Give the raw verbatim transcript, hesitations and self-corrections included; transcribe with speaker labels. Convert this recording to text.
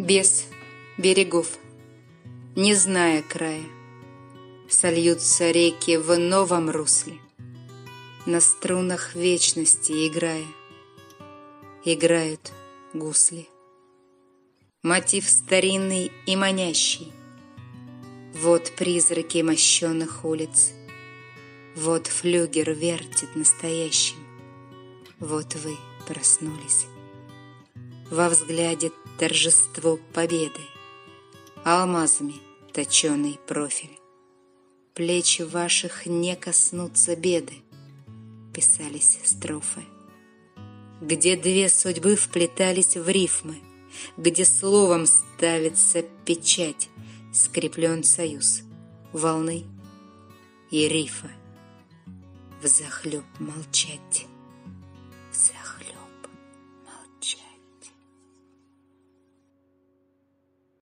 Speaker 1: Без берегов, не зная края, сольются реки в новом русле, на струнах вечности играя, играют гусли. Мотив старинный и манящий. Вот призраки мощенных улиц, вот флюгер вертит настоящим, вот вы проснулись. Во взгляде торжество победы, алмазами точеный профиль. Плеч ваших не коснутся беды, писались строфы. Где две судьбы вплетались в рифмы, где словом ставится печать, скреплен союз волны и рифа. Взахлеб молчать.